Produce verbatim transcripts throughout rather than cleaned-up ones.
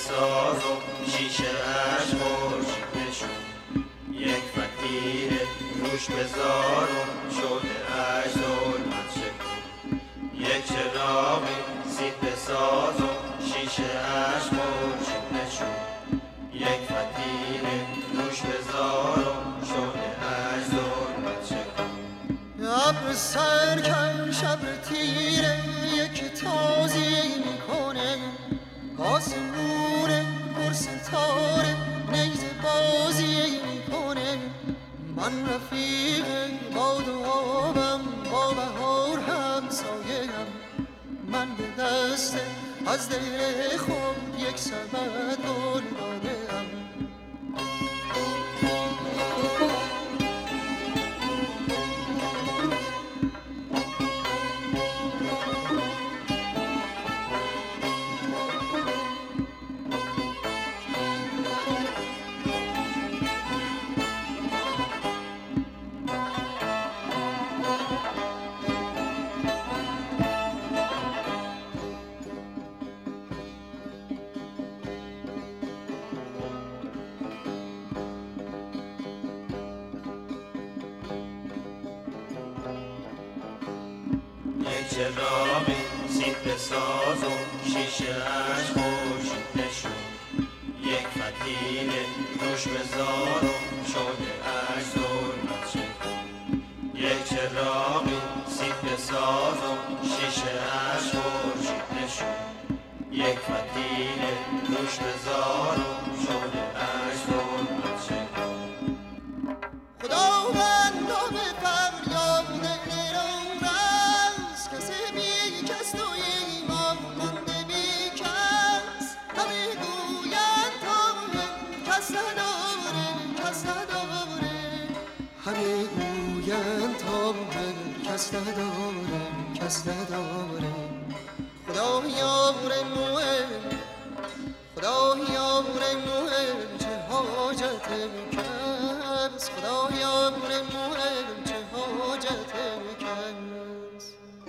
ساز و شیشه اش خورشید نشون، یک فتیله روش بذار و شده اش ظلمت شکن، یک چراغی سیب ساز و شیشه اش خورشید نشون، یک فتیله روش بذار و شده اش ظلمت شکن. ابر سرکش ابر تیره یک تازی میکنه، آسمون پر ستاره نیزه بازی میکنه، من رفیق باد و آبم با بهار همسایه‌ام، من به دست از دل خود یک سبد گل داده‌ام. یک چراغی سیب ساز و شیشه اش خورشید نشون، یک فتیله روش بذار و شده اش ظلمت شکن، یک چراغی سیب ساز و شیشه اش خورشید نشون، یک فتیله روش بذار و شده اش ظلمت شکن. خداوندا به فریاد دلم رس، کسی بی کس توی ایمان مانده بی کس، همه گویند تا کس نداره کس نداره، همه گویند تا کس نداره کس نداره. خدا یار مهم خدا یار مهم چه حاجت کس، خدا یار مهم چه حاجت کس.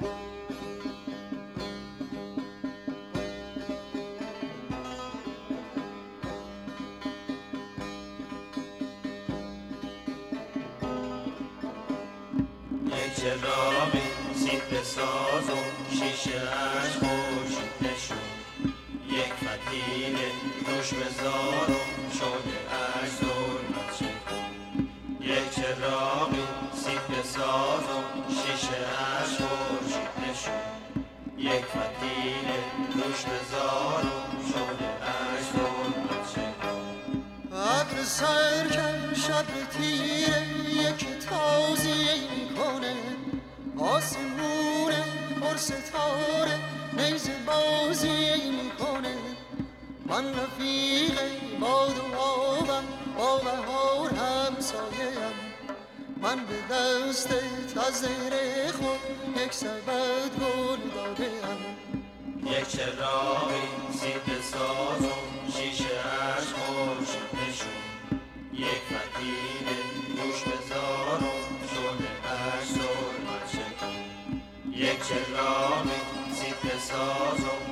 یک چراغی سیب ساز و شیشه اش خورشید نشون، یک فتیله روش بذار و شده اش ظلمت شکن، یک چراغی سیب ساز و شیشه اش خورشید نشون، یک فتیله روش بذار و شده اش ظلمت شکن. ابر سرکش ابر تیره یک تازی میکنه، آسمون پر ستاره نیزه بازی میکنه، من رفیق باد و آبم با بهار همسایه‌ام، من به دستت از زیر خود یک سبد گل داده‌ام. یک چراغی سیب ساز و شیشه اش خورشید نشون، یک فتیله روش بذار و شده اش ظلمت شکن، یک چراغی سیب ساز و